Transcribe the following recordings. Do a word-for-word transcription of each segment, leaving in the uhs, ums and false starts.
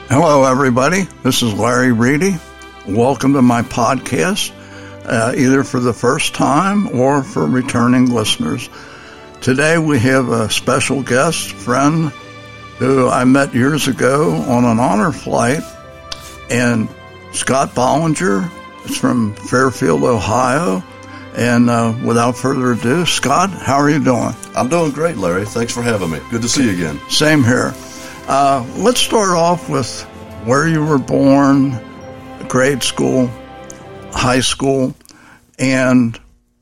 Hello, everybody. This is Larry Reedy. Welcome to my podcast, uh, either for the first time or for returning listeners. Today we have a special guest friend who I met years ago on an honor flight, and Scott Bollinger is from Fairfield, Ohio. And uh, without further ado, Scott, how are you doing? I'm doing great, Larry. Thanks for having me. Good to see you again. Same here. Uh, let's start off with where you were born, grade school, high school, and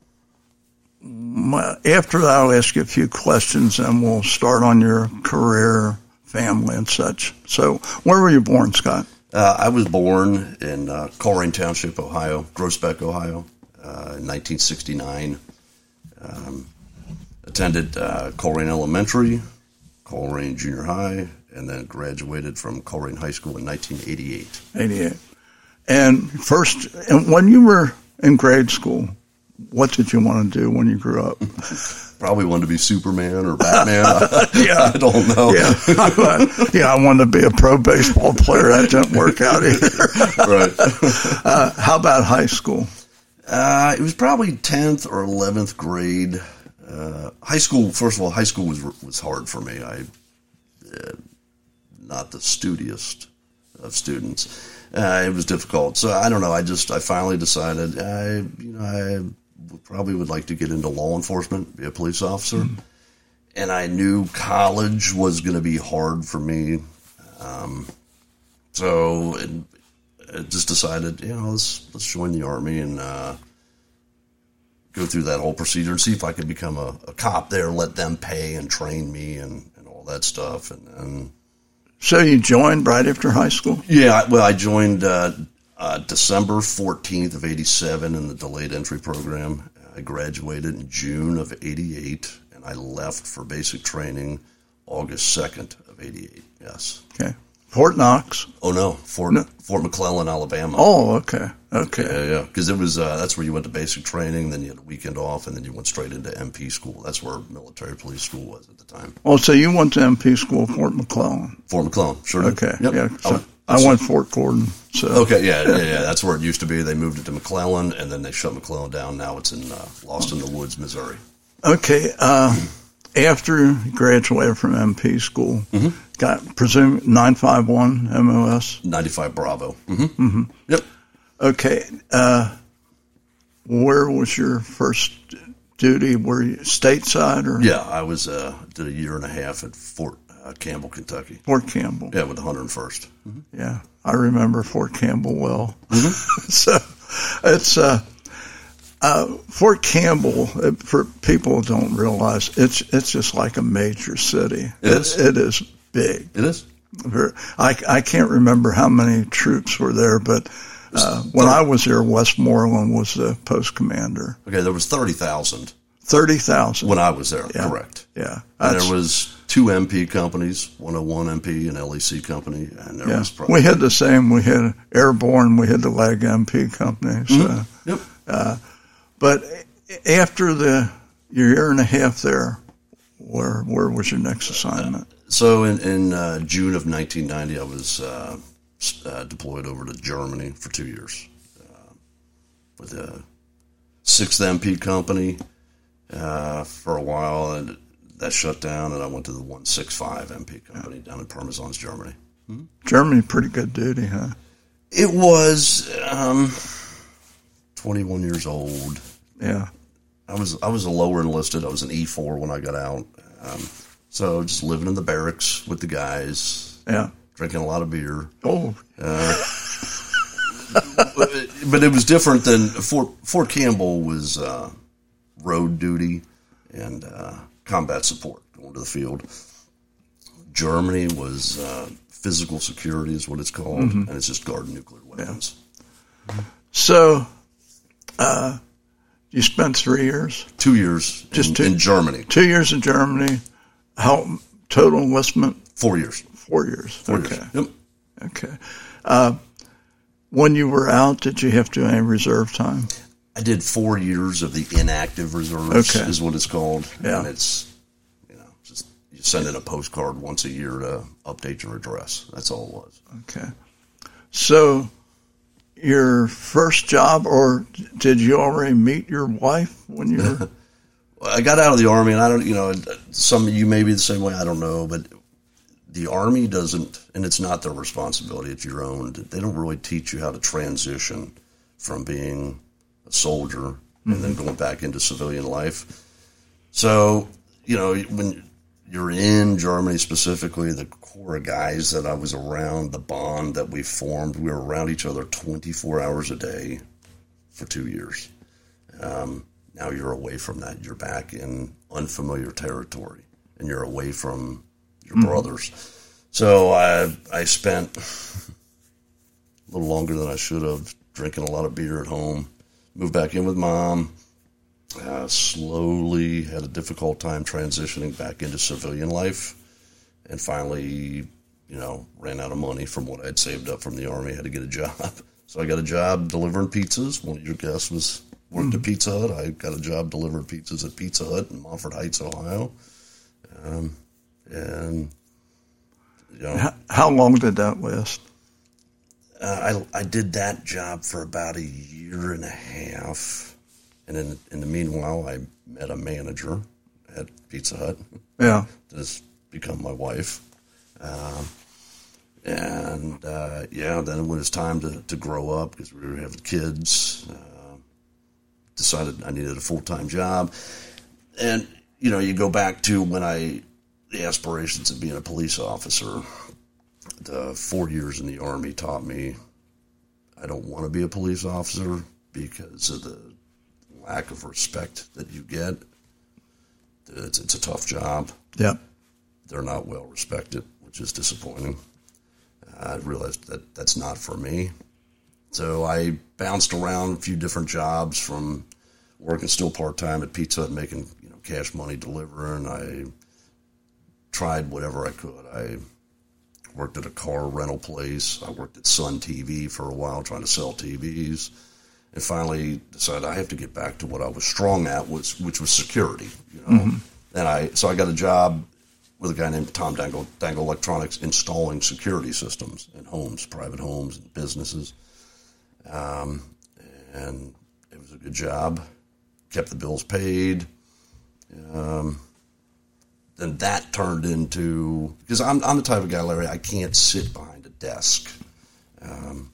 after that I'll ask you a few questions and we'll start on your career, family, and such. So where were you born, Scott? Uh, I was born in uh, Colerain Township, Ohio, Groesbeck, Ohio, uh, in nineteen sixty-nine. Um, attended uh, Colerain Elementary, Colerain Junior High, and then graduated from Colerain High School in nineteen eighty-eight. eighty-eight. And first, and when you were in grade school, what did you want to do when you grew up? Probably wanted to be Superman or Batman. yeah. I don't know. Yeah. yeah, I wanted to be a pro baseball player. That didn't work out either. Right. uh, how about high school? Uh, it was probably tenth or eleventh grade. Uh, high school, first of all, high school was was hard for me. I uh, not the studiest of students. Uh, it was difficult. So I don't know. I just, I finally decided I, you know, I would, probably would like to get into law enforcement, be a police officer. Mm-hmm. And I knew college was going to be hard for me. Um, so it, I just decided, you know, let's, let's join the Army and, uh, go through that whole procedure and see if I could become a, a cop there, let them pay and train me and, and all that stuff. And, and So you joined right after high school? Yeah, well, I joined uh, uh, December fourteenth of eighty-seven in the delayed entry program. I graduated in June of eighty-eight, and I left for basic training August second of eighty-eight, yes. Okay. Fort Knox? Oh, no, Fort no. Fort McClellan, Alabama. Oh, okay, okay. Yeah, yeah, because it was, uh, that's where you went to basic training, then you had a weekend off, and then you went straight into M P school. That's where military police school was at the time. Oh, so you went to M P school, Fort McClellan? Fort McClellan, sure did. Okay, yep. yeah. So I, I went Fort Gordon. So. Okay, yeah, yeah, yeah, that's where it used to be. They moved it to McClellan, and then they shut McClellan down. Now it's in uh, Lost in the Woods, Missouri. Okay, uh, after you graduated from M P school, mm-hmm. got presume nine five one M O S? ninety-five Bravo. Mm-hmm. Mm-hmm. Yep. Okay, uh, where was your first duty? Were you stateside? Or? Yeah, I was, uh, did a year and a half at Fort uh, Campbell, Kentucky. Fort Campbell. Yeah, with the one hundred first. Mm-hmm. Yeah, I remember Fort Campbell well. Mm-hmm. So it's, uh, Uh, Fort Campbell, for people who don't realize, it's it's just like a major city. It is. It, it is big. It is. I, I can't remember how many troops were there, but uh, when I was there, Westmoreland was the post commander. Okay, there was thirty thousand. thirty thousand. When I was there, yeah. correct. Yeah. And there was two M P companies, one oh one M P and L E C company. And there yeah. was probably... We had the same. We had Airborne, we had the Leg M P company. So, mm-hmm. Yep. Uh, But after the year and a half there, where where was your next assignment? Uh, so in, in uh, June of nineteen ninety, I was uh, uh, deployed over to Germany for two years uh, with a sixth M P company uh, for a while, and that shut down, and I went to the one sixty-five M P company down in Pirmasens, Germany. Hmm? Germany, pretty good duty, huh? It was um, twenty-one years old. Yeah, I was I was a lower enlisted. I was an E four when I got out. Um, so just living in the barracks with the guys. Yeah, drinking a lot of beer. Oh, uh, but, but it was different than Fort Fort Campbell was uh, road duty and uh, combat support, going to the field. Germany was uh, physical security, is what it's called, mm-hmm. and it's just guarding nuclear weapons. Yeah. So. Uh, You spent three years? Two years Just in, two, in Germany. Two years in Germany. How total enlistment? Four years. Four years. Four okay. years. Yep. Okay. Uh, when you were out, did you have to do any reserve time? I did four years of the inactive reserves, okay. is what it's called. Yeah. And it's, you know, just you send in a postcard once a year to update your address. That's all it was. Okay. So your first job, or did you already meet your wife when you were? I got out of the Army, and I don't, you know, some of you may be the same way, I don't know, but the Army doesn't, and it's not their responsibility, it's your own. They don't really teach you how to transition from being a soldier mm-hmm. and then going back into civilian life. So, you know, when you're in Germany specifically, the core of guys that I was around, the bond that we formed, we were around each other twenty-four hours a day for two years. Um, now you're away from that. You're back in unfamiliar territory, and you're away from your mm-hmm. brothers. So I I spent a little longer than I should have, drinking a lot of beer at home, moved back in with Mom, uh, slowly had a difficult time transitioning back into civilian life, and finally, you know, ran out of money from what I'd saved up from the Army, had to get a job. So I got a job delivering pizzas. One of your guests was worked at Pizza Hut. I got a job delivering pizzas at Pizza Hut in Montford Heights, Ohio. Um, and, you know. How, how long did that last? Uh, I, I did that job for about a year and a half. And in, in the meanwhile, I met a manager at Pizza Hut. Yeah. That's become my wife. Um, and, uh, yeah, then when it was time to, to grow up, because we were having kids, uh, decided I needed a full-time job. And, you know, you go back to when I, the aspirations of being a police officer. The four years in the Army taught me I don't want to be a police officer because of the lack of respect that you get. It's, it's a tough job. Yeah. They're not well respected, which is disappointing. I realized that that's not for me. So I bounced around a few different jobs, from working still part-time at Pizza Hut, making, you know, cash money delivering. I tried whatever I could. I worked at a car rental place. I worked at Sun T V for a while trying to sell T Vs. And finally decided I have to get back to what I was strong at, was, which was security. You know? Mm-hmm. And I, so I got a job with a guy named Tom Dangle, Dangle Electronics, installing security systems in homes, private homes and businesses. Um, and it was a good job, kept the bills paid. Um, then that turned into, because I'm, I'm the type of guy, Larry, I can't sit behind a desk. Um,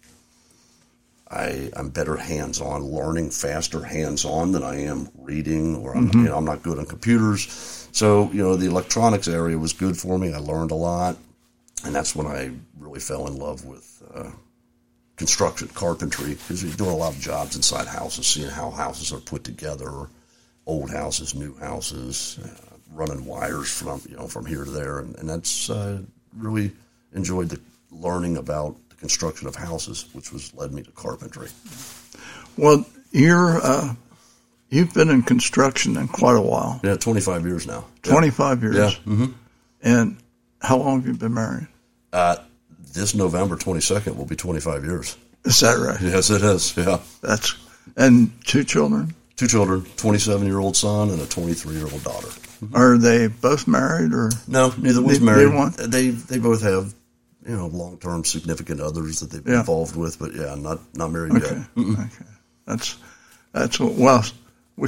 I, I'm better hands-on, learning faster hands-on than I am reading, or I'm, mm-hmm. you know, I'm not good on computers. So, you know, the electronics area was good for me. I learned a lot, and that's when I really fell in love with uh, construction, carpentry, because you're doing a lot of jobs inside houses, seeing how houses are put together, old houses, new houses, uh, running wires from, you know, from here to there, and, and that's uh, really enjoyed the learning about the construction of houses, which was led me to carpentry. Well, you're uh, you've been in construction in quite a while. Yeah, twenty-five years now. Twenty-five yeah. years. Yeah. Mm-hmm. And how long have you been married? Uh, this November twenty-second will be twenty-five years. Is that right? Yes, it is. Yeah. That's and two children. Two children, twenty-seven-year-old son and a twenty-three-year-old daughter. Mm-hmm. Are they both married, or no? Neither one's married. Neither one? They they both have, you know, long-term significant others that they've been yeah. involved with, but yeah, not not married okay. yet. Mm-mm. Okay, that's that's what, well, we,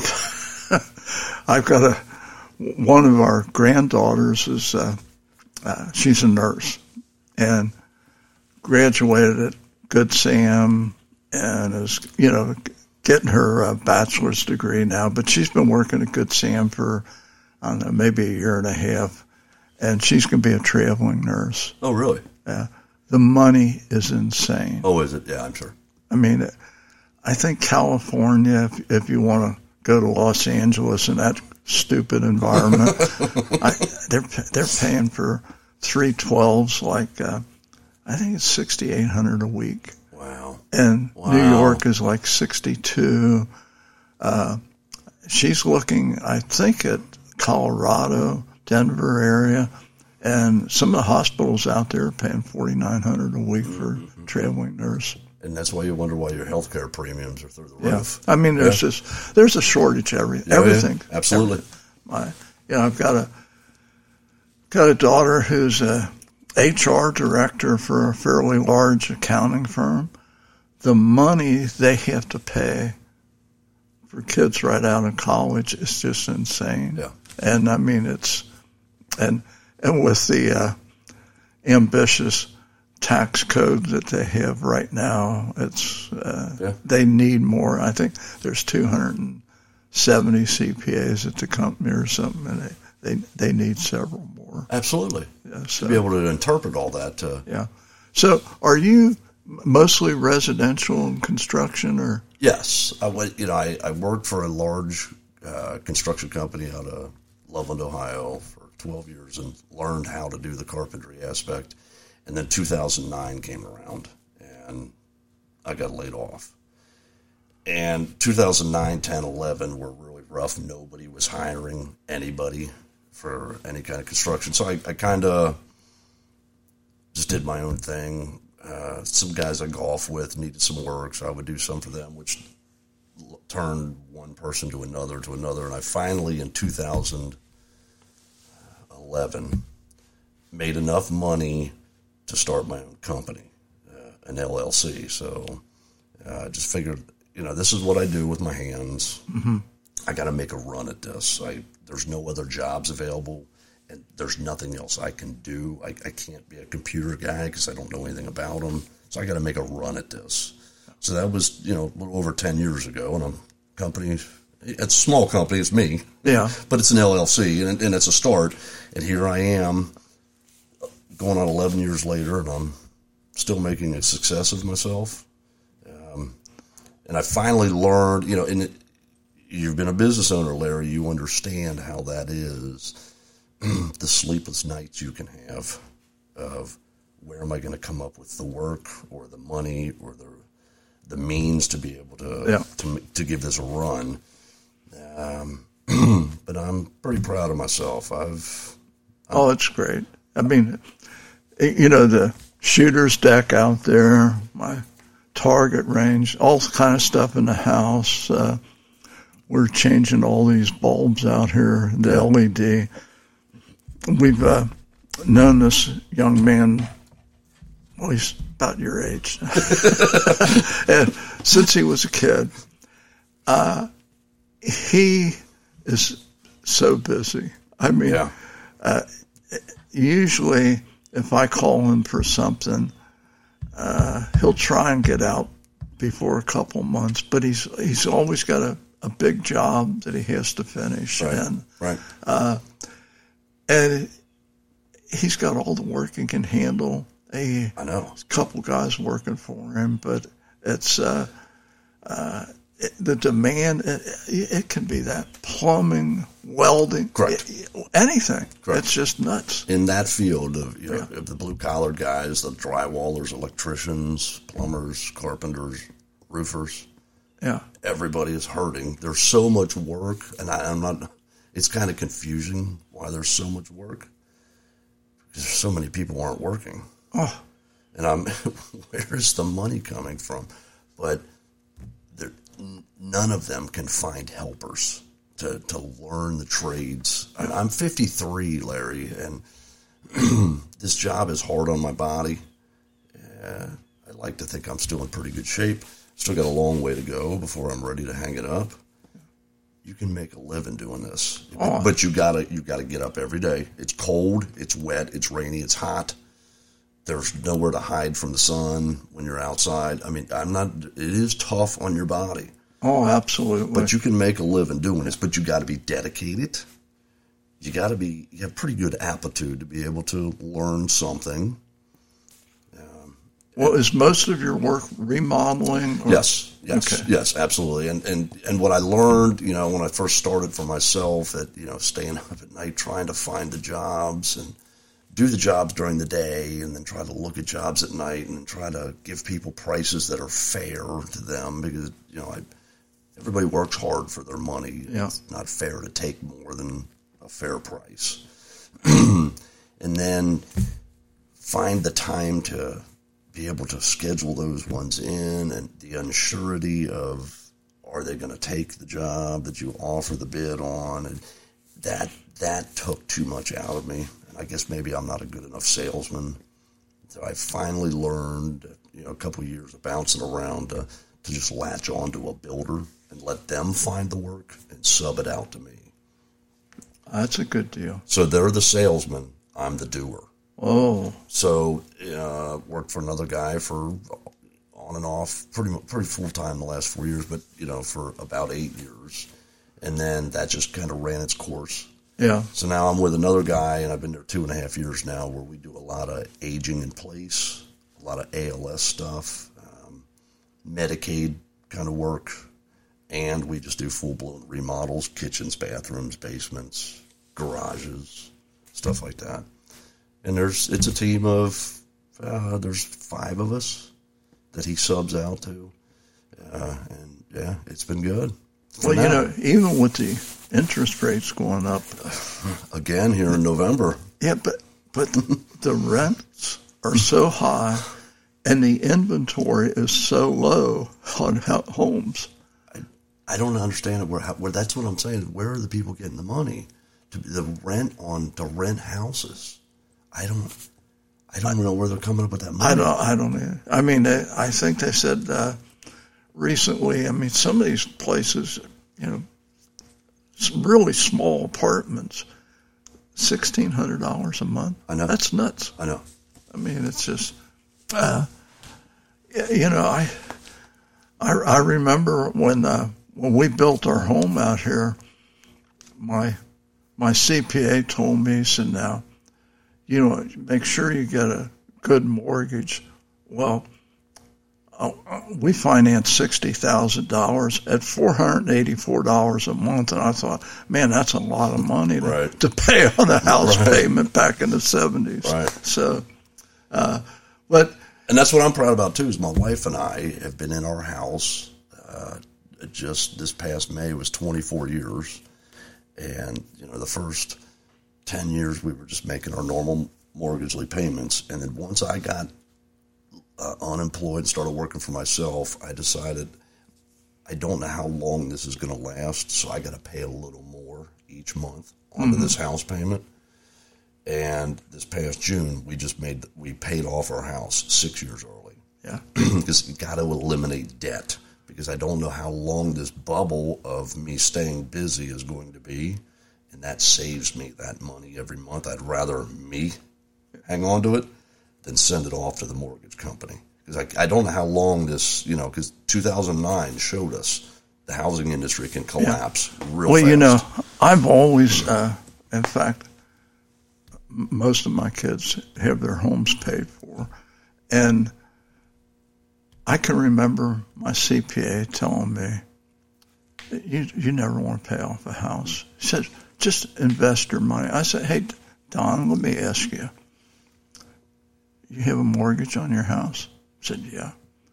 I've got a one of our granddaughters is uh, uh, she's a nurse and graduated at Good Sam and is, you know, getting her uh, bachelor's degree now, but she's been working at Good Sam for, I don't know, maybe a year and a half, and she's going to be a traveling nurse. Oh, really? Yeah. The money is insane. Oh, is it? Yeah, I'm sure. I mean, I think California, if, if you want to go to Los Angeles in that stupid environment, I, they're they're paying for three twelves like, uh, I think it's sixty-eight hundred dollars a week. Wow. And wow. New York is like sixty-two. Uh, she's looking, I think, at Colorado, Denver area, and some of the hospitals out there are paying forty-nine hundred dollars a week for mm-hmm. traveling nurse. And that's why you wonder why your health care premiums are through the yeah. roof. I mean, there's yeah. just there's a shortage every yeah, everything. Yeah. Absolutely. Every, my, you know, I've got a got a daughter who's a H R director for a fairly large accounting firm. The money they have to pay for kids right out of college is just insane. Yeah. And I mean, it's, and, and with the uh, ambitious tax code that they have right now, it's, uh, yeah. they need more. I think there's two hundred seventy C P As at the company or something, and they, they, they need several more. Absolutely. Yeah, so, to be able to interpret all that. Uh, yeah. So are you mostly residential and construction, or? Yes. I went, you know, I, I worked for a large uh, construction company out of Loveland, Ohio for twelve years and learned how to do the carpentry aspect. And then two thousand nine came around and I got laid off. And two thousand nine, ten, eleven were really rough. Nobody was hiring anybody for any kind of construction. So I, I kind of just did my own thing. Uh, some guys I golf with needed some work, so I would do some for them, which turned one person to another to another. And I finally, in two thousand eleven, made enough money to start my own company, uh, an L L C. So uh, I just figured, you know, this is what I do with my hands. Mm-hmm. I got to make a run at this. I, there's no other jobs available. And there's nothing else I can do. I, I can't be a computer guy because I don't know anything about them. So I got to make a run at this. So that was, you know, a little over ten years ago. And I'm company, it's a small company, it's me. Yeah. But it's an L L C, and, and it's a start. And here I am going on eleven years later, and I'm still making a success of myself. Um, and I finally learned, you know, and it, you've been a business owner, Larry, you understand how that is. The sleepless nights you can have of where am I going to come up with the work or the money or the the means to be able to yeah. to, to give this a run. Um, but I'm pretty proud of myself. I've I'm, oh, it's great. I mean, you know, the shooter's deck out there, my target range, all kind of stuff in the house. Uh, we're changing all these bulbs out here, the yeah. L E D. We've uh, known this young man, well, he's about your age, and since he was a kid. Uh, he is so busy. I mean, yeah. uh, usually if I call him for something, uh, he'll try and get out before a couple months, but he's he's always got a, a big job that he has to finish. Right, and, right. Uh, and he's got all the work he can handle. A I know. couple guys working for him, but it's uh, uh, it, the demand. It, it can be that plumbing, welding, Correct. It, anything. Correct. It's just nuts. In that field of, you know, Yeah. of the blue collar guys, the drywallers, electricians, plumbers, carpenters, roofers. Yeah. Everybody is hurting. There's so much work, and I, I'm not. It's kind of confusing why there's so much work because so many people aren't working. Oh. And I'm, where is the money coming from? But there, none of them can find helpers to, to learn the trades. And I'm fifty-three, Larry, and this job is hard on my body. Uh, I like to think I'm still in pretty good shape. Still got a long way to go before I'm ready to hang it up. You can make a living doing this, oh. but you gotta you gotta get up every day. It's cold, it's wet, it's rainy, it's hot. There's nowhere to hide from the sun when you're outside. I mean, I'm not. It is tough on your body. Oh, absolutely. But you can make a living doing this. But you got to be dedicated. You got to be. You have pretty good aptitude to be able to learn something. Um, well, is most of your work remodeling? Or? Yes. Yes. Okay. Yes. Absolutely. And and and what I learned, you know, when I first started for myself, that you know, staying up at night trying to find the jobs and do the jobs during the day and then try to look at jobs at night and try to give people prices that are fair to them because, you know, I, everybody works hard for their money. Yeah. It's not fair to take more than a fair price. And then find the time to be able to schedule those ones in and the unsurety of are they going to take the job that you offer the bid on? And that, that took too much out of me. I guess maybe I'm not a good enough salesman. So I finally learned, you know, a couple of years of bouncing around to, to just latch on to a builder and let them find the work and sub it out to me. That's a good deal. So they're the salesman. I'm the doer. Oh. So uh, worked for another guy for on and off, pretty pretty full time the last four years, but you know for about eight years, and then that just kind of ran its course. Yeah. So now I'm with another guy, and I've been there two and a half years now, where we do a lot of aging in place, a lot of A L S stuff, um, Medicaid kind of work, and we just do full blown remodels, kitchens, bathrooms, basements, garages, stuff like that. And there's it's a team of uh, there's five of us that he subs out to, uh, and yeah, it's been good. Well, now, you know, even with the interest rates going up again here in November. Yeah, but but the rents are so high, and the inventory is so low on homes. I, I don't understand it. Where, where that's what I'm saying. Where are the people getting the money to the rent on to rent houses? I don't. I don't know where they're coming up with that money. I don't. I don't. Either. I mean, they, I think they said uh, recently. I mean, some of these places, you know, some really small apartments, sixteen hundred dollars a month. I know. That's nuts. I know. I mean, it's just, uh, you know, I, I, I remember when uh, when we built our home out here, my my C P A told me, he said, now, you know, make sure you get a good mortgage. Well, uh, we financed sixty thousand dollars at four hundred eighty-four dollars a month, and I thought, man, that's a lot of money to, right. to pay on a house right. payment back in the seventies. Right. So, uh, but and that's what I'm proud about too. Is my wife and I have been in our house uh, just this past May was twenty-four years, and you know the first ten years we were just making our normal mortgagely payments, and then once I got uh, unemployed and started working for myself, I decided I don't know how long this is going to last, so I got to pay a little more each month onto mm-hmm. this house payment. And this past June, we just made we paid off our house six years early. Yeah, because you got to eliminate debt, because I don't know how long this bubble of me staying busy is going to be. And that saves me that money every month. I'd rather me hang on to it than send it off to the mortgage company. Because I, I don't know how long this, you know, because two thousand nine showed us the housing industry can collapse yeah. real well, fast. Well, you know, I've always, uh, in fact, most of my kids have their homes paid for. And I can remember my C P A telling me, you, you never want to pay off a house. He said, just invest your money. I said, hey, Don, let me ask you. You have a mortgage on your house? He said, yeah.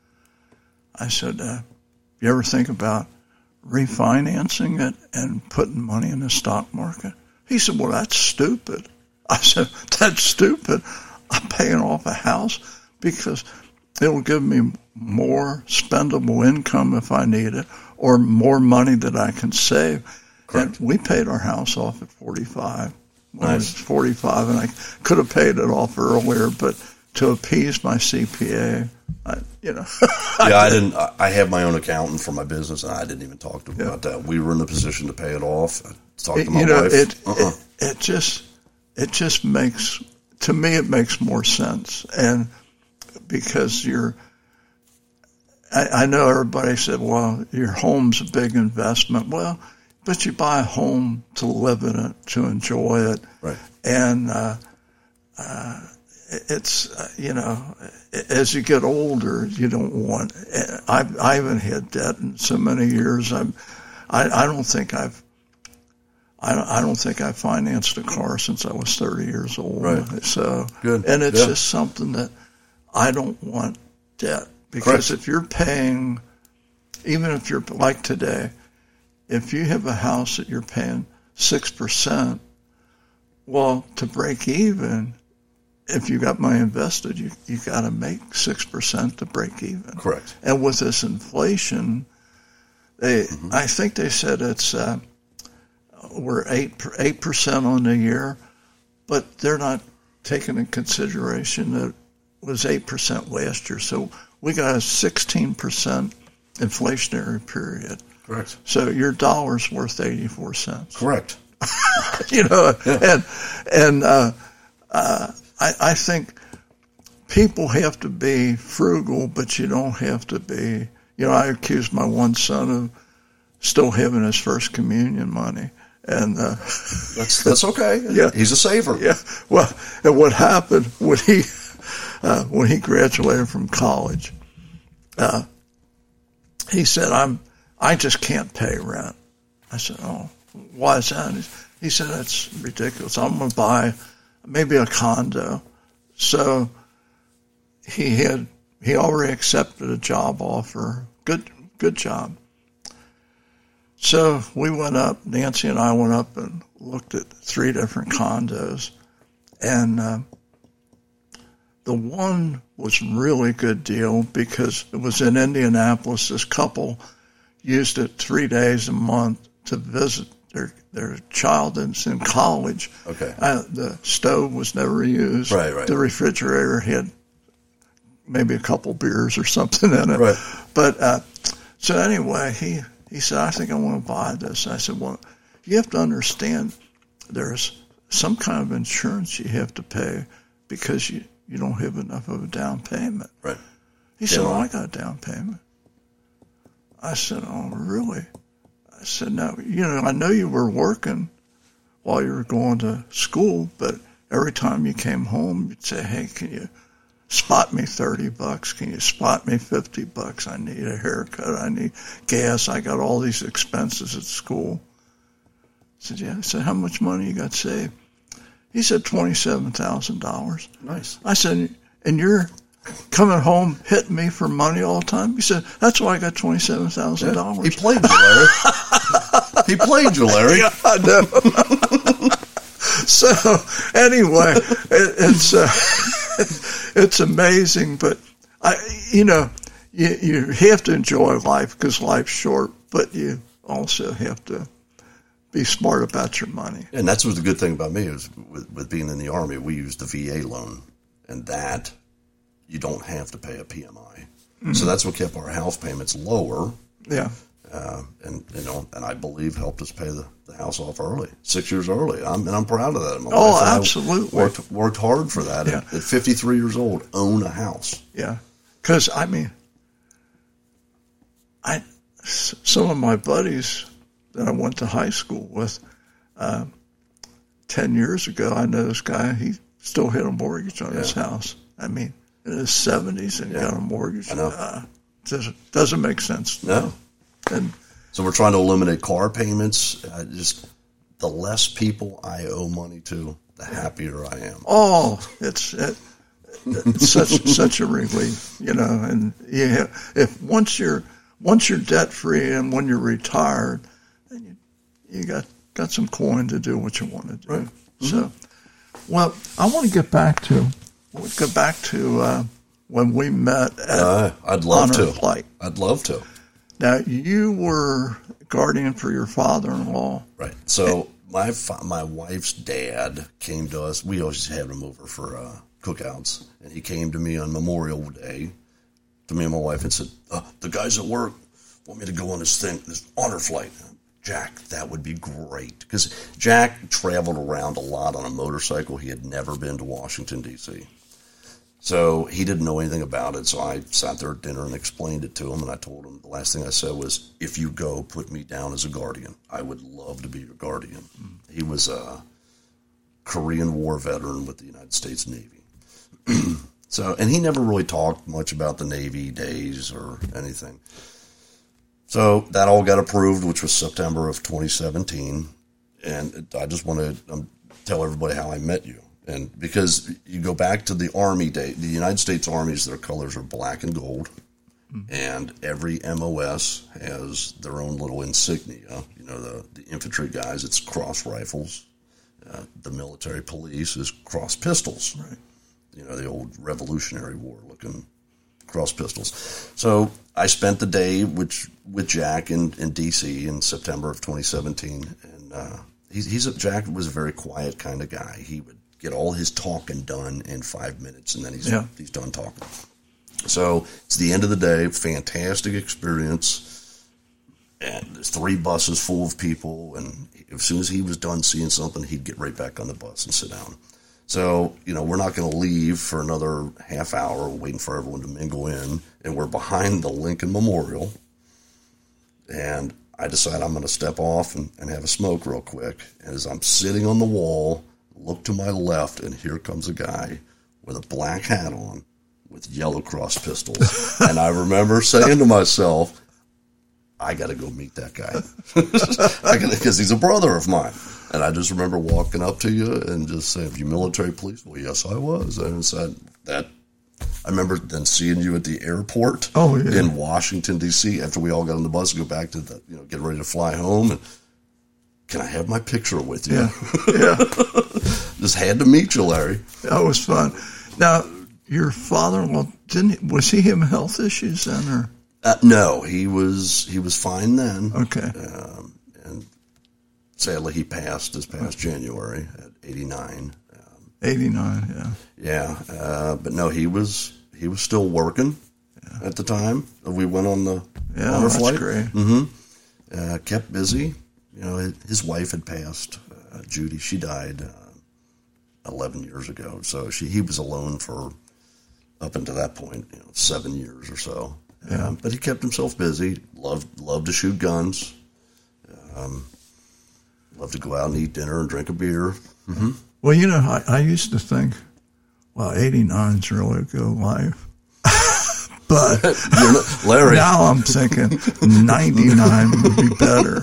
I said, uh, you ever think about refinancing it and putting money in the stock market? He said, well, that's stupid. I said, that's stupid. I'm paying off a house because it'll give me more spendable income if I need it, or more money that I can save. Correct. And we paid our house off at forty-five. When nice. I was forty-five, and I could have paid it off earlier, but to appease my C P A, I, you know. yeah, I didn't. I have my own accountant for my business, and I didn't even talk to him yeah. about that. We were in the position to pay it off. I talked it, to my you know, wife. It, uh-uh. it, it just, it just makes, to me, it makes more sense, and because you're. I, I know everybody said, well, your home's a big investment. Well, but you buy a home to live in it, to enjoy it. Right. And uh, uh, it's, uh, you know, as you get older, you don't want, I, I haven't had debt in so many years. I'm, I, I don't think I've, I don't, I don't think I financed a car since I was thirty years old. Right. So, good. And it's yeah. just something that I don't want debt. Because Correct. if you're paying, even if you're like today, if you have a house that you're paying six percent, well, to break even, if you got money invested, you you got to make six percent to break even. Correct. And with this inflation, they mm-hmm. I think they said it's uh, we're eight eight percent on the year, but they're not taking in consideration that it was eight percent last year. So we got a sixteen percent inflationary period. Correct. So your dollar's worth eighty-four cents. Correct. you know, yeah. and and uh, uh, I, I think people have to be frugal, but you don't have to be. You know, I accused my one son of still having his first communion money, and uh, that's that's okay. Yeah, he's a saver. Yeah. Well, and what happened when he uh, when he graduated from college, uh, he said, "I'm I just can't pay rent." I said, "Oh, why is that?" He said, "That's ridiculous. I'm going to buy maybe a condo." So he had he already accepted a job offer, good good job. So we went up, Nancy and I went up and looked at three different condos, and uh, the one was a really good deal because it was in Indianapolis. This couple used it three days a month to visit their their child that's in college. Okay. Uh, the stove was never used. Right, right. The refrigerator had maybe a couple beers or something in it. Right. But uh, so anyway, he. He said, "I think I want to buy this." I said, "Well, you have to understand there's some kind of insurance you have to pay because you, you don't have enough of a down payment." Right. He said, "Well, I got a down payment." I said, "Oh, really?" I said, "No, you know, I know you were working while you were going to school, but every time you came home, you'd say, 'Hey, can you spot me thirty bucks? Can you spot me fifty bucks? I need a haircut. I need gas. I got all these expenses at school.'" I said, "Yeah." I said, "How much money you got saved?" He said, twenty-seven thousand dollars. Nice. I said, "And you're coming home hitting me for money all the time?" He said, "That's why I got twenty-seven thousand dollars. Yeah, he played you, Larry. He played you, Larry. Yeah, I know. So anyway, it, it's uh, it's amazing, but I, you know, you you have to enjoy life because life's short, but you also have to be smart about your money. And that's what the good thing about me is with, with being in the Army, we used the V A loan, and that you don't have to pay a P M I. Mm-hmm. So that's what kept our house payments lower. Yeah. Uh, and you know, and I believe helped us pay the, the house off early, six years early. I'm, and I'm proud of that. My oh, wife and absolutely. I worked worked hard for that. Yeah. At, at fifty-three years old, own a house. Yeah, because I mean, I some of my buddies that I went to high school with uh, ten years ago. I know this guy. He still had a mortgage on yeah. his house. I mean, in his seventies and yeah. got a mortgage. I know. Uh, doesn't doesn't make sense. No. And so we're trying to eliminate car payments. Uh, just the less people I owe money to, the happier I am. Oh, it's, it, it's such such a relief, you know. And you have, if once you're once you're debt free and when you're retired, then you you got got some coin to do what you want to do. Right. Mm-hmm. So, well, I want to get back to we'll get back to uh, when we met at uh, I'd love Honor to. Flight. I'd love to. Now, you were guardian for your father-in-law. Right. So my fa- my wife's dad came to us. We always had him over for uh, cookouts. And he came to me on Memorial Day, to me and my wife, and said, uh, the guys at work want me to go on this thing, this honor flight. Jack, that would be great. Because Jack traveled around a lot on a motorcycle. He had never been to Washington, D C So he didn't know anything about it, so I sat there at dinner and explained it to him, and I told him, the last thing I said was, if you go, put me down as a guardian. I would love to be your guardian. Mm. He was a Korean War veteran with the United States Navy. So, and he never really talked much about the Navy days or anything. So that all got approved, which was September of twenty seventeen, and I just want to um, tell everybody how I met you. And because you go back to the Army day, the United States Army's, their colors are black and gold, mm-hmm. and every M O S has their own little insignia. You know, the, the infantry guys, it's cross rifles. Uh, the military police is cross pistols. Right. You know, the old Revolutionary War looking cross pistols. So I spent the day with, with Jack in, in D C in September of twenty seventeen, and uh, he's, he's a, Jack was a very quiet kind of guy. He would get all his talking done in five minutes, and then he's yeah. he's done talking. So it's the end of the day. Fantastic experience. And there's three buses full of people, and as soon as he was done seeing something, he'd get right back on the bus and sit down. So, you know, we're not going to leave for another half hour waiting for everyone to mingle in, and we're behind the Lincoln Memorial, and I decide I'm going to step off and, and have a smoke real quick. And as I'm sitting on the wall, look to my left, and here comes a guy with a black hat on with yellow cross pistols. And I remember saying to myself, I got to go meet that guy because he's a brother of mine. And I just remember walking up to you and just saying, "You military police?" Well, yes, I was. And I said that. I remember then seeing you at the airport oh, yeah. in Washington, D C after we all got on the bus to go back to the, you know, get ready to fly home. And can I have my picture with you? Yeah, yeah. Just had to meet you, Larry. That was fun. Now, your father-in-law, didn't he, was he having health issues then, or? Uh, no, he was he was fine then. Okay. Um, and sadly, he passed this past January at eighty-nine. Um, eighty-nine, yeah. Yeah, uh, but no, he was he was still working yeah. at the time. We went on the yeah, on our that's flight. great. Mm-hmm. Uh, kept busy. You know, his, his wife had passed. Uh, Judy, she died uh, eleven years ago. So she he was alone for up until that point, you know, seven years or so. Yeah. Um, but he kept himself busy. Loved loved to shoot guns. Um, loved to go out and eat dinner and drink a beer. Mm-hmm. Well, you know, I, I used to think, well, eighty-nine's really a good life. But not, Larry. Now I'm thinking ninety-nine would be better.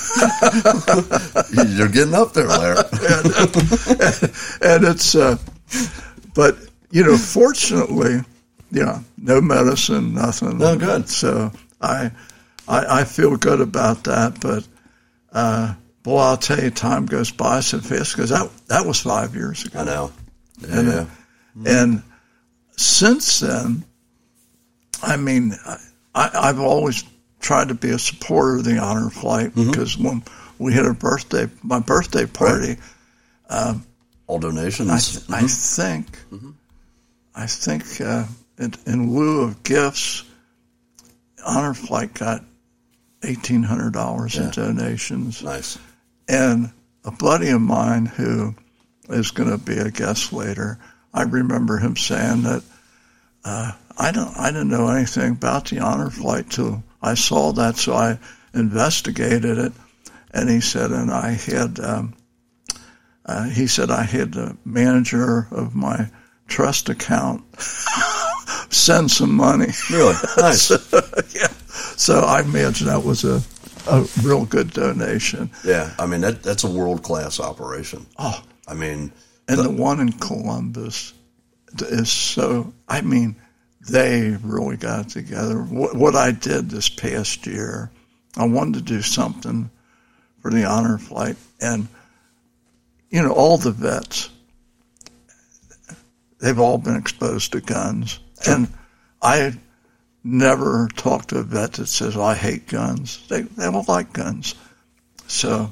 You're getting up there, Larry. and, and it's, uh, but, you know, fortunately, yeah, no medicine, nothing. No, good. So I, I, I feel good about that. But, uh, boy, I'll tell you, time goes by so fast because that, that was five years ago. I know. Yeah. And, uh, and since then, I mean, I, I've always tried to be a supporter of the honor flight mm-hmm. because when we had a birthday, my birthday party, right. um, all donations. I, mm-hmm. I think, mm-hmm. I think uh, in, in lieu of gifts, honor flight got eighteen hundred dollars yeah. in donations. Nice. And a buddy of mine who is going to be a guest later, I remember him saying that. Uh, I don't. I didn't know anything about the honor flight till I saw that, so I investigated it. And he said, and I had. Um, uh, he said I had the manager of my trust account send some money. Really nice. so, yeah. So I imagine that was a a real good donation. Yeah, I mean that that's a world class operation. Oh, I mean, and the, the one in Columbus is so. I mean. They really got together. What, what I did this past year, I wanted to do something for the honor flight. And, you know, all the vets, they've all been exposed to guns. Sure. And I never talked to a vet that says, I hate guns. They, they all like guns. So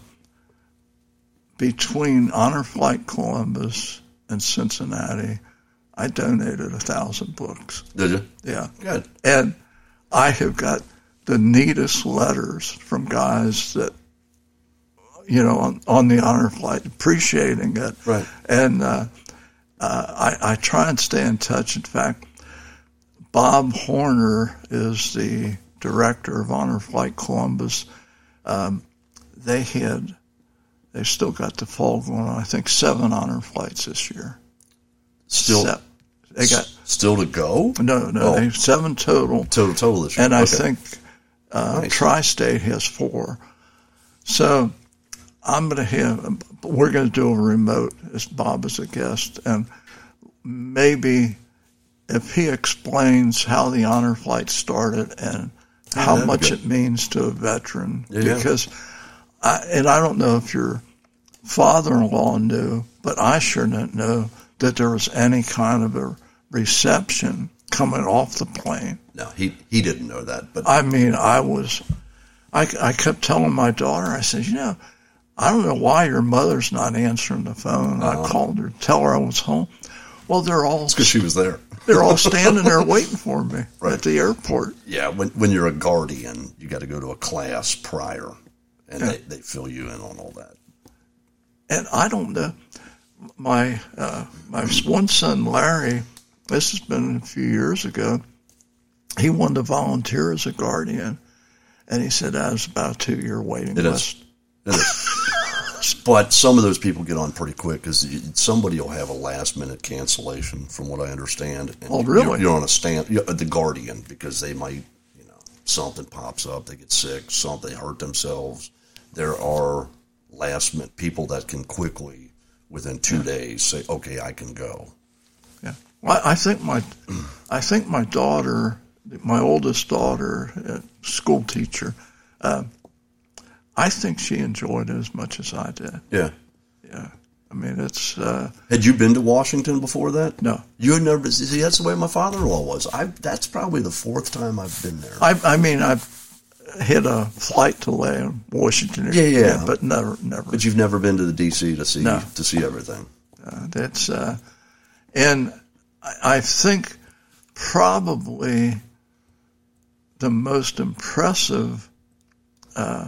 between Honor Flight Columbus and Cincinnati, I donated a thousand books. Did you? Yeah. Good. And I have got the neatest letters from guys that, you know, on, on the honor flight, appreciating it. Right. And uh, uh, I, I try and stay in touch. In fact, Bob Horner is the director of Honor Flight Columbus. Um, they had, they still got the fall going on, I think, seven honor flights this year. Still, seven. They got still to go? No, no, oh. they have seven total. Total, total this year. And I okay. think uh, nice. Tri-State has four. So I'm going to have, we're going to do a remote as Bob is a guest, and maybe if he explains how the honor flight started and yeah, how much it means to a veteran, yeah. because, I, and I don't know if your father-in-law knew, but I sure didn't know that there was any kind of a reception coming off the plane. No, he he didn't know that. But I mean, I was, I, I kept telling my daughter, I said, you know, I don't know why your mother's not answering the phone. Uh-huh. I called her, tell her I was home. Well, they're all because she was there. They're all standing there waiting for me right. at the airport. Yeah, when when you're a guardian, you got to go to a class prior, and yeah. they, they fill you in on all that. And I don't know. My uh, my one son, Larry, this has been a few years ago, he wanted to volunteer as a guardian, and he said that was about a two-year waiting it list. Is. It is. But some of those people get on pretty quick because somebody will have a last-minute cancellation, from what I understand. And oh, really? You're, you're on a stand, you're the guardian, because they might, you know, something pops up, they get sick, something, they hurt themselves. There are last-minute people that can quickly, within two yeah. days, say, "Okay, I can go." Yeah, well, I think my, I think my daughter, my oldest daughter, uh, school teacher. Uh, I think she enjoyed it as much as I did. Yeah. Yeah. I mean, it's... Uh, had you been to Washington before that? No. You had never... See, that's the way my father-in-law was. I That's probably the fourth time I've been there. I, I mean, I've hit a flight delay in Washington. Yeah, yeah. yeah but never, never. But you've never been to the D C to see no. to see everything. Uh, that's... Uh, and I, I think probably the most impressive... Uh,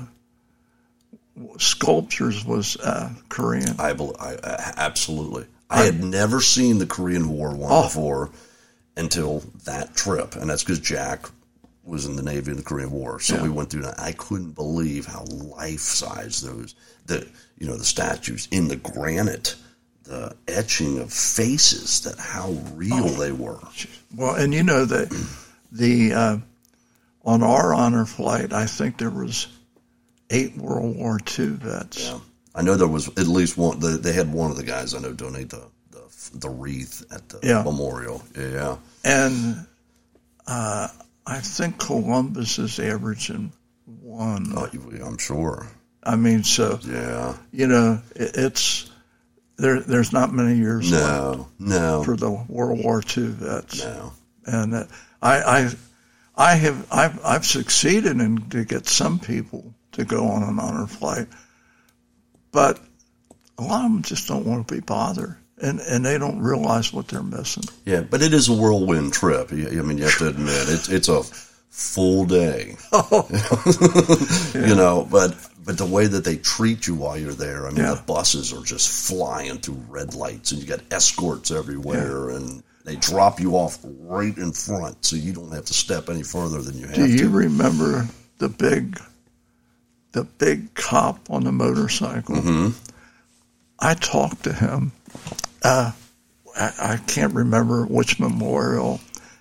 sculptures was uh, Korean. I, I, I absolutely. I, I had never seen the Korean War one oh. before until that trip, and that's because Jack was in the Navy in the Korean War. So yeah. we went through that. I couldn't believe how life size those the you know the statues in the granite, the etching of faces, that how real oh. they were. Well, and you know that the uh, on our honor flight, I think there was eight World War Two vets. Yeah, I know there was at least one. The, they had one of the guys I know donate the the, the wreath at the yeah. memorial. Yeah, and uh, I think Columbus is averaging one. Oh, I'm sure. I mean, so yeah, you know, it, it's there. There's not many years no, left no for the World War Two vets. No, and uh, I, I, I have I've I've succeeded in to get some people to go on an honor flight, but a lot of them just don't want to be bothered, and, and they don't realize what they're missing. Yeah, but it is a whirlwind trip. I mean, you have to admit, it's it's a full day. Oh. yeah. You know, but but the way that they treat you while you're there, I mean, yeah. the buses are just flying through red lights, and you got escorts everywhere, yeah. and they drop you off right in front, so you don't have to step any further than you have to. Do you remember the big... the big cop on the motorcycle? Mm-hmm. I talked to him. Uh, I, I can't remember which memorial.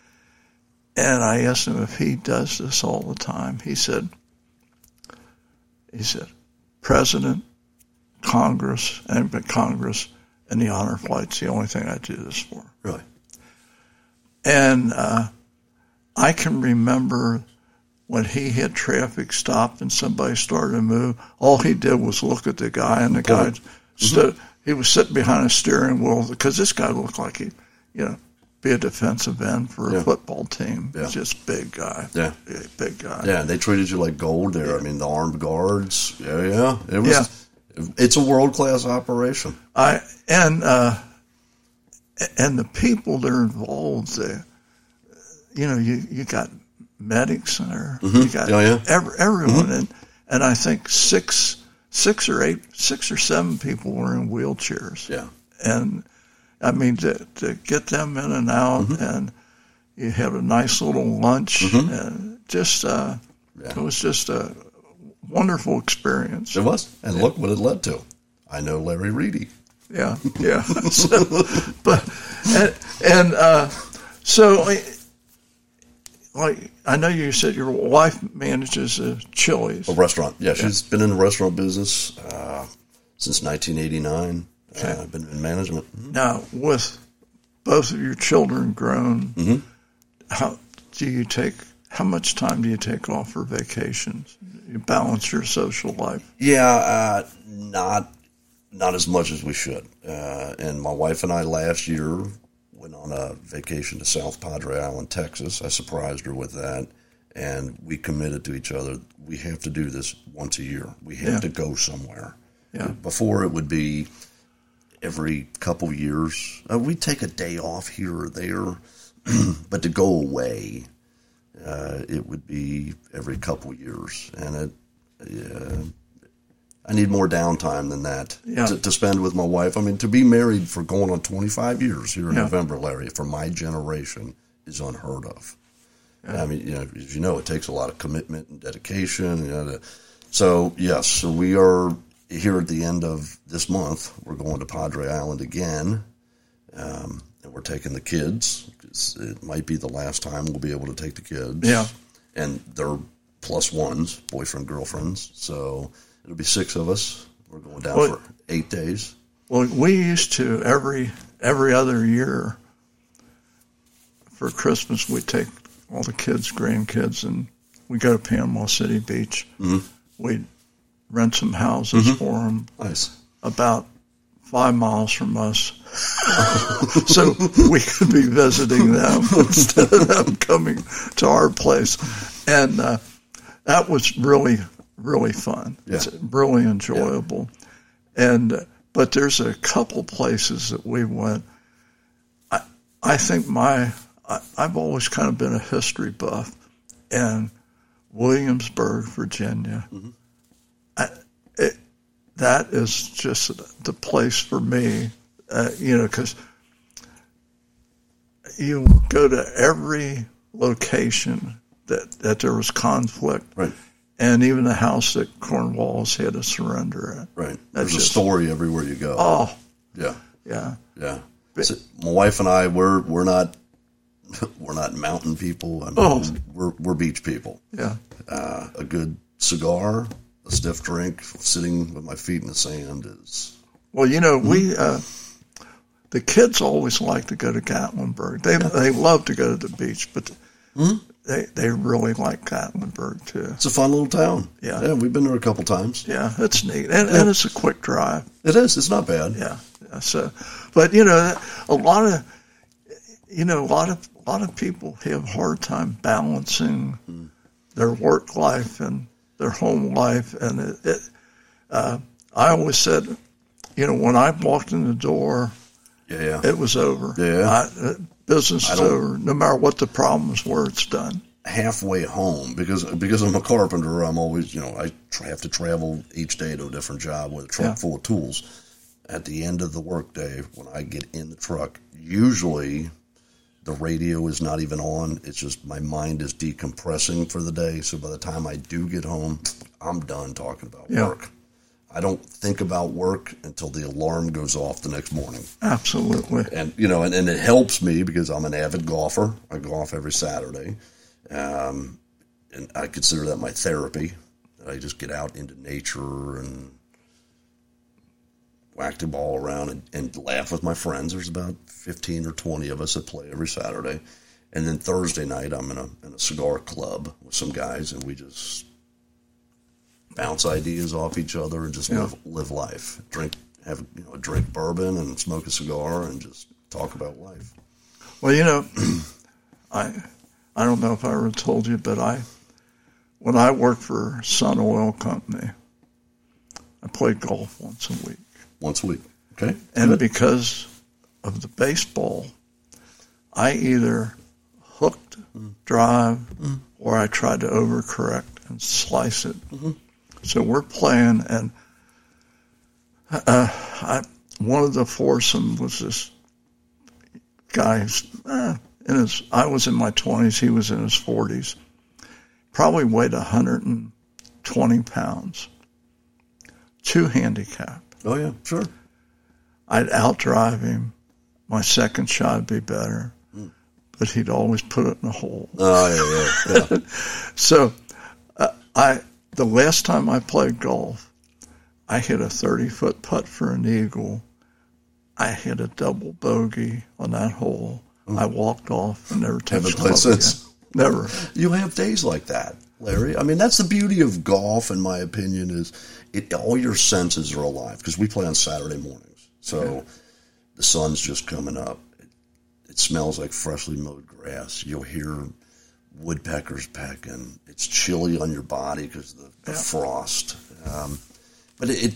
And I asked him if he does this all the time. He said, he said, President, Congress, and Congress, and the honor flight's the only thing I do this for. Really? And uh, I can remember when he had traffic stopped and somebody started to move, all he did was look at the guy, and the guy mm-hmm. stood. He was sitting behind a steering wheel because this guy looked like he, you know, be a defensive end for a yeah. football team. Yeah. Just big guy. Yeah, big, big guy. Yeah, they treated you like gold there. Yeah. I mean, the armed guards. Yeah, yeah. It was. Yeah. It's a world class operation. I and uh, and the people that are involved there. You know, you you got medics in there. Mm-hmm. You got oh, yeah. every, everyone, mm-hmm. and and I think six, six or eight, six or seven people were in wheelchairs. Yeah, and I mean to to get them in and out, mm-hmm. and you had a nice little lunch, mm-hmm. and just uh, yeah. it was just a wonderful experience. It was, and yeah. look what it led to. I know Larry Reedy. Yeah, yeah. so, but and, and uh, so. Like, I know you said your wife manages a Chili's. A restaurant. Yeah, she's yeah. been in the restaurant business uh, since nineteen eighty-nine. Okay. Uh, been in management. Mm-hmm. Now, with both of your children grown, mm-hmm. how do you take, how much time do you take off for vacations? You balance your social life? Yeah, uh, not not as much as we should. Uh, and my wife and I last year went on a vacation to South Padre Island, Texas. I surprised her with that, and we committed to each other. We have to do this once a year. We have yeah. to go somewhere. Yeah. Before it would be every couple years. Uh, we'd take a day off here or there, but to go away, uh, it would be every couple years. And it, uh, I need more downtime than that yeah. to, to spend with my wife. I mean, to be married for going on twenty-five years here in yeah. November, Larry, for my generation is unheard of. Yeah. I mean, you know, as you know, it takes a lot of commitment and dedication. You know, to, so, yes, so we are here at the end of this month. We're going to Padre Island again, um, and we're taking the kids. It might be the last time we'll be able to take the kids. Yeah. And they're plus ones, boyfriend, girlfriends. So it'll be six of us. We're going down well, for eight days. Well, we used to, every every other year for Christmas, we take all the kids, grandkids, and we go to Panama City Beach. Mm-hmm. We'd rent some houses mm-hmm. for them. Nice. About five miles from us. So we could be visiting them instead of them coming to our place. And uh, that was really, really fun. Yeah. It's really enjoyable. Yeah. And uh, but there's a couple places that we went. I, I think my... I, I've always kind of been a history buff, and Williamsburg, Virginia, mm-hmm. I, it, that is just the place for me, uh, you know, because you go to every location that, that there was conflict, right. and even the house that Cornwallis had to surrender at. Right. There's just, a story everywhere you go. Oh. Yeah. Yeah. Yeah. So my wife and I, we're we're not... We're not mountain people. I mean, oh. we're we're beach people. Yeah. Uh, a good cigar, a stiff drink, sitting with my feet in the sand is. Well, you know, mm-hmm. we uh, the kids always like to go to Gatlinburg. They yeah. they love to go to the beach, but mm-hmm. they they really like Gatlinburg too. It's a fun little town. Yeah. Yeah, we've been there a couple times. Yeah, it's neat, and yeah. and it's a quick drive. It is. It's not bad. Yeah. yeah. So, but you know, a lot of you know a lot of. A lot of people have a hard time balancing mm. their work life and their home life. And it, it, uh, I always said, you know, when I walked in the door, yeah, yeah. it was over. Yeah. I, business is over. No matter what the problems were, it's done. Halfway home, because because I'm a carpenter, I'm always, you know, I have to travel each day to a different job with a truck yeah. full of tools. At the end of the workday, when I get in the truck, usually the radio is not even on. It's just my mind is decompressing for the day. So by the time I do get home, I'm done talking about yeah. work. I don't think about work until the alarm goes off the next morning. Absolutely. And, you know, and, and it helps me because I'm an avid golfer. I golf every Saturday. Um, and I consider that my therapy. I just get out into nature and whack the ball around and, and laugh with my friends. There's about fifteen or twenty of us that play every Saturday. And then Thursday night, I'm in a, in a cigar club with some guys, and we just bounce ideas off each other and just yeah. live live life. Drink, have you know, drink bourbon and smoke a cigar and just talk about life. Well, you know, I I don't know if I ever told you, but I when I worked for Sun Oil Company, I played golf once a week. Once a week, okay. And Good. Because of the baseball, I either hooked, mm. drive, mm. or I tried to overcorrect and slice it. Mm-hmm. So we're playing, and uh, I, one of the foursome was this guy who's uh, in his. I was in my twenties; he was in his forties. Probably weighed one hundred twenty pounds. Two handicap. Oh, yeah, sure. I'd outdrive him. My second shot would be better, mm. but he'd always put it in the hole. Oh, yeah, yeah. yeah. So uh, I the last time I played golf, I hit a thirty-foot putt for an eagle. I hit a double bogey on that hole. Mm. I walked off and never touched Haven't played since. Again. Never. You have days like that, Larry. I mean, that's the beauty of golf, in my opinion, is it all your senses are alive, because we play on Saturday mornings. So okay. the sun's just coming up. It, it smells like freshly mowed grass. You'll hear woodpeckers pecking. It's chilly on your body because of the, the yeah. frost. Um, but it, it's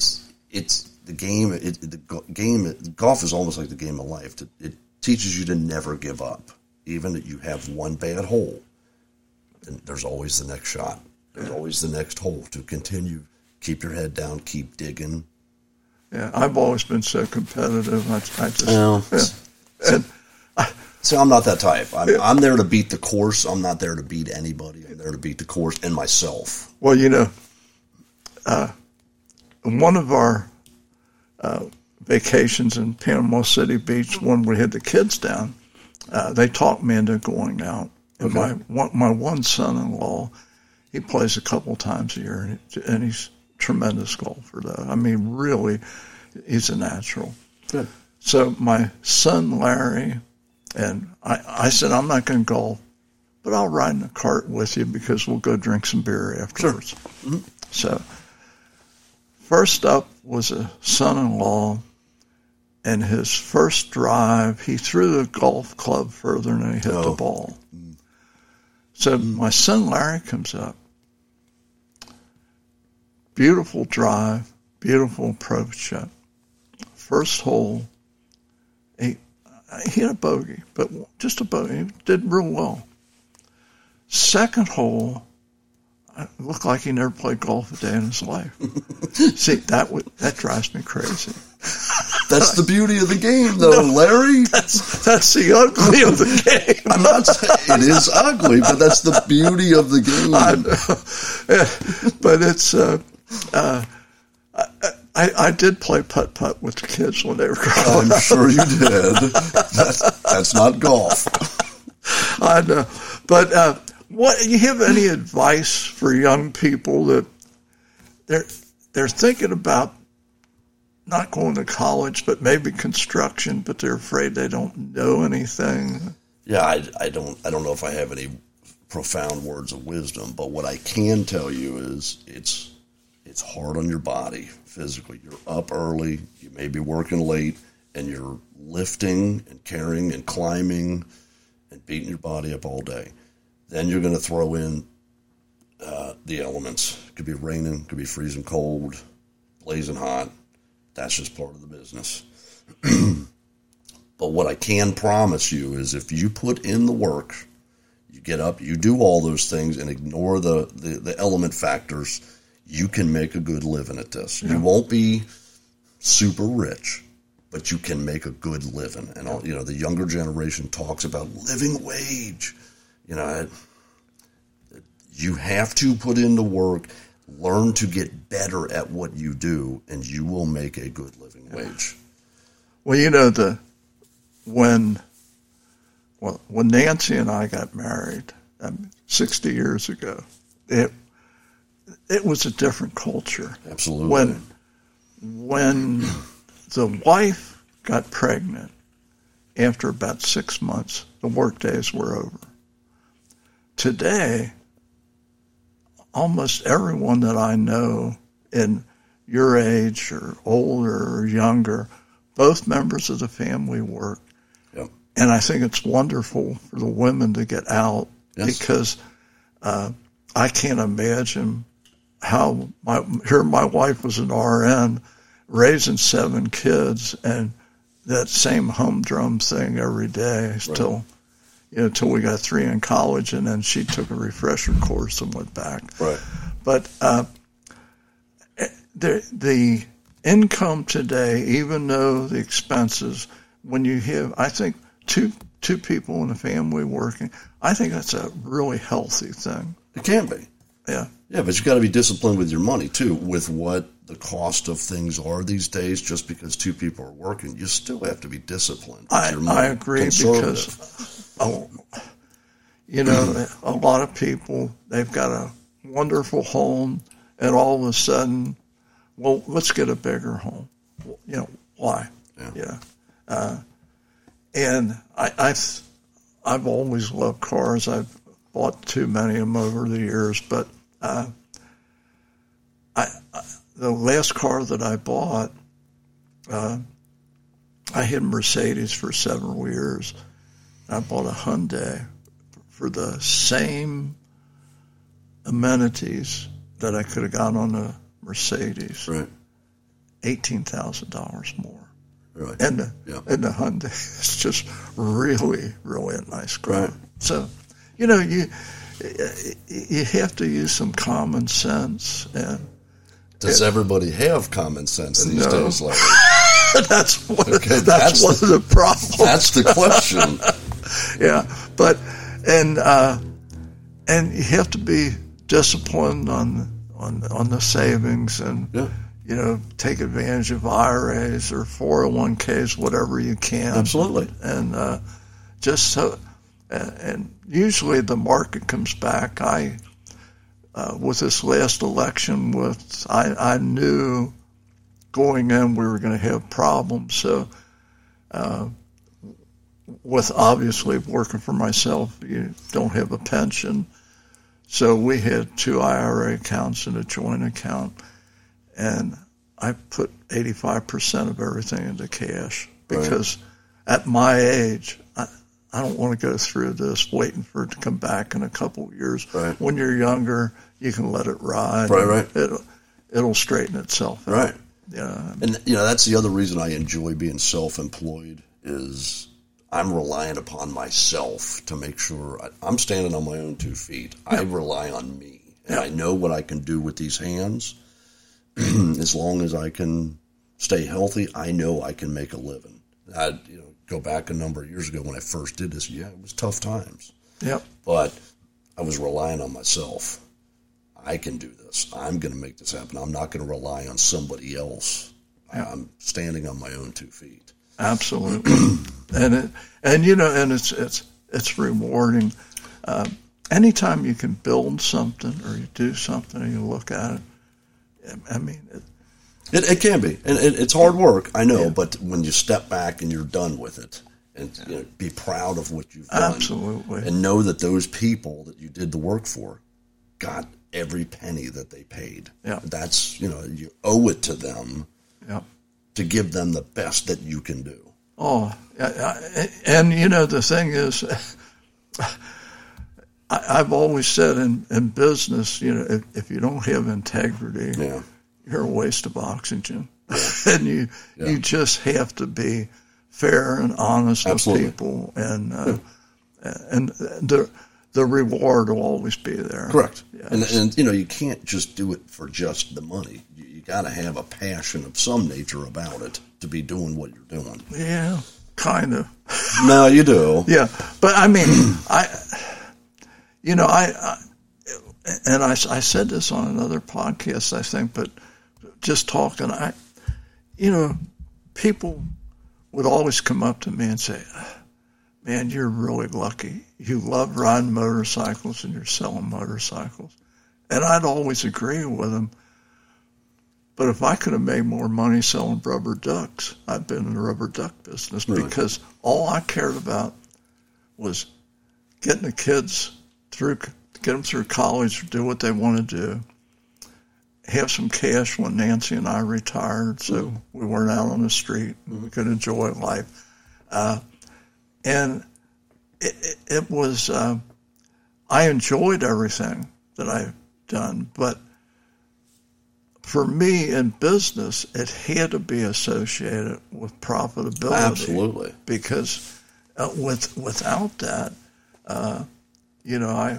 it's the game. It, the game golf is almost like the game of life. It, it teaches you to never give up, even if you have one bad hole. And there's always the next shot. There's always the next hole to continue. Keep your head down. Keep digging. Yeah, I've always been so competitive. I, I just well, yeah. and I, so I'm not that type. I'm, yeah. I'm there to beat the course. I'm not there to beat anybody. I'm there to beat the course and myself. Well, you know, uh, one of our uh, vacations in Panama City Beach, when we had the kids down, uh, they talked me into going out. And okay. my one, my one son-in-law, he plays a couple times a year, and, it, and he's a tremendous golfer, though. I mean, really, he's a natural. Good. So my son, Larry, and I, I said, I'm not going to golf, but I'll ride in the cart with you because we'll go drink some beer afterwards. Sure. Mm-hmm. So first up was a son-in-law, and his first drive, he threw the golf club further than he hit oh. the ball. So my son Larry comes up. Beautiful drive, beautiful approach shot. First hole, he, he had a bogey, but just a bogey. He did real well. Second hole, it looked like he never played golf a day in his life. See, that would, that drives me crazy. That's the beauty of the game, though, no, Larry. That's that's the ugly of the game. I'm not saying it is ugly, but that's the beauty of the game. I know. But it's, uh, uh, I, I did play putt-putt with the kids when they were growing up. I'm sure you did. That's, that's not golf. I know. But uh, what, you have any advice for young people that they're they're thinking about not going to college, but maybe construction, but they're afraid they don't know anything? Yeah, I, I don't I don't know if I have any profound words of wisdom, but what I can tell you is it's it's hard on your body physically. You're up early, you may be working late, and you're lifting and carrying and climbing and beating your body up all day. Then you're going to throw in uh, the elements. It could be raining, it could be freezing cold, blazing hot. That's just part of the business. But what I can promise you is if you put in the work, you get up, you do all those things and ignore the, the, the element factors, you can make a good living at this. Yeah. You won't be super rich, but you can make a good living. And, all, you know, the younger generation talks about living wage. You know, you have to put in the work, learn to get better at what you do, and you will make a good living wage. Well, you know, the when well when Nancy and I got married um, sixty years ago, it it was a different culture. Absolutely. When when the wife got pregnant, after about six months, the work days were over. Today, almost everyone that I know in your age or older or younger, both members of the family work. Yep. And I think it's wonderful for the women to get out yes. because uh, I can't imagine how my here my wife was an R N raising seven kids and that same humdrum thing every day right. till you know till we got three in college, and then she took a refresher course and went back. Right. But uh, the the income today, even though the expenses, when you have, I think two two people in a family working, I think that's a really healthy thing. It can be. Yeah. Yeah, but you got to be disciplined with your money too, with what the cost of things are these days. Just because two people are working, you still have to be disciplined with I, your money. I agree because, oh, you know, a lot of people, they've got a wonderful home, and all of a sudden, well, let's get a bigger home. You know, why? Yeah. yeah. Uh, and I, I've, I've always loved cars. I've bought too many of them over the years, but uh, I, I, the last car that I bought, uh, I had a Mercedes for several years. I bought a Hyundai for the same amenities that I could have got on a Mercedes. Right. eighteen thousand dollars more. Really? And the, yeah. and the Hyundai is just really, really a nice car. Right. So, you know, you you have to use some common sense. And Does it, everybody have common sense these no. days, Larry? that's what, Okay, that's, that's one the, of the problems. That's the question. Yeah, but and uh, and you have to be disciplined on on on the savings and yeah. you know, take advantage of I R As or four oh one k's, whatever you can. Absolutely. And uh, just so, and, and usually the market comes back. I, uh, with this last election, with I, I knew going in we were going to have problems. So, uh, with obviously working for myself, you don't have a pension. So we had two I R A accounts and a joint account. And I put eighty-five percent of everything into cash because right. at my age, I, I don't want to go through this waiting for it to come back in a couple of years. Right. When you're younger, you can let it ride. Right, right. It'll, it'll straighten itself out. Right. Yeah. And, you know, that's the other reason I enjoy being self-employed is I'm relying upon myself to make sure I, I'm standing on my own two feet. Yeah. I rely on me. And yeah. I know what I can do with these hands. As long as I can stay healthy, I know I can make a living. I, you know, go back a number of years ago when I first did this. Yeah, it was tough times. Yep. But I was relying on myself. I can do this. I'm going to make this happen. I'm not going to rely on somebody else. Yep. I'm standing on my own two feet. Absolutely. and it, and you know, and it's it's it's rewarding. Uh, anytime you can build something or you do something and you look at it. I mean, it, it, it can be, and it, it's hard work, I know. Yeah. But when you step back and you're done with it, and you know, be proud of what you've done, absolutely, and know that those people that you did the work for got every penny that they paid. Yeah, that's you know, you owe it to them. Yeah, to give them the best that you can do. Oh, and you know the thing is. I've always said in, in business, you know, if, if you don't have integrity, yeah. you're a waste of oxygen. and you yeah. you just have to be fair and honest Absolutely. with people, and uh, yeah. and the the reward will always be there. Correct. Yes. And and you know, you can't just do it for just the money. You, you got to have a passion of some nature about it to be doing what you're doing. Yeah, kind of. No, you do. Yeah, but I mean, I. You know, I, I and I, I said this on another podcast, I think, but just talking, I, you know, people would always come up to me and say, man, you're really lucky. You love riding motorcycles and you're selling motorcycles. And I'd always agree with them. But if I could have made more money selling rubber ducks, I'd been in the rubber duck business really? Because all I cared about was getting the kids through, get them through college, do what they want to do, have some cash when Nancy and I retired, so mm-hmm. we weren't out on the street and we could enjoy life. Uh, and it, it, it was, uh, I enjoyed everything that I've done, but for me in business, it had to be associated with profitability. Absolutely. Because uh, with without that, uh, you know, I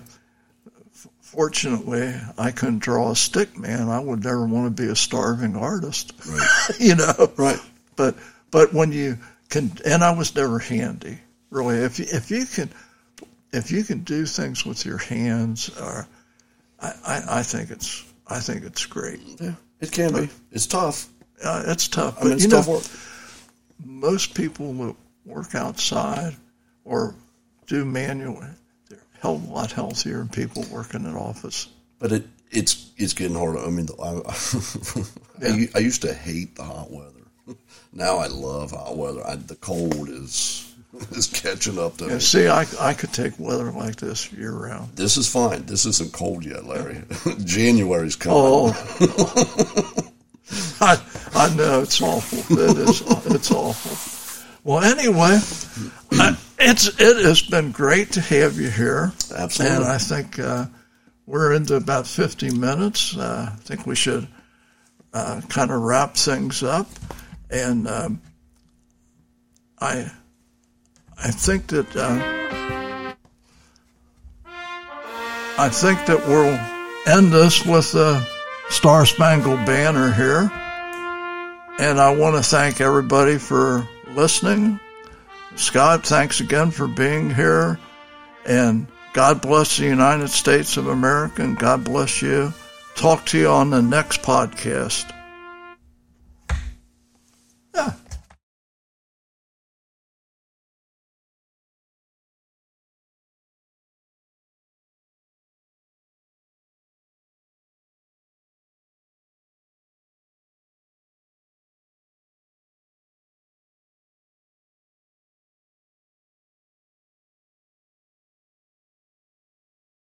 fortunately I couldn't draw a stick man. I would never want to be a starving artist, right. you know. Right. But but when you can, and I was never handy, really. If you, if you can if you can do things with your hands, or I, I, I think it's I think it's great. Yeah, it can but, be. It's tough. Uh, it's tough. I mean, but it's you tough know, work. Most people that work outside or do manual, they're a hell of a lot healthier than people working in office. But it it's it's getting harder. I mean, I, yeah. I, I used to hate the hot weather. Now I love hot weather. I, the cold is is catching up to yeah, me. See, I I could take weather like this year round. This is fine. This isn't cold yet, Larry. January's coming. Oh, I I know it's awful. It is. It's awful. Well, anyway, I, it's it has been great to have you here. Absolutely. And I think uh, we're into about fifty minutes. Uh, I think we should uh, kind of wrap things up. And um, I I think that uh, I think that we'll end this with the Star Spangled Banner here. And I want to thank everybody for listening. Scott, thanks again for being here. And God bless the United States of America, and God bless you. Talk to you on the next podcast.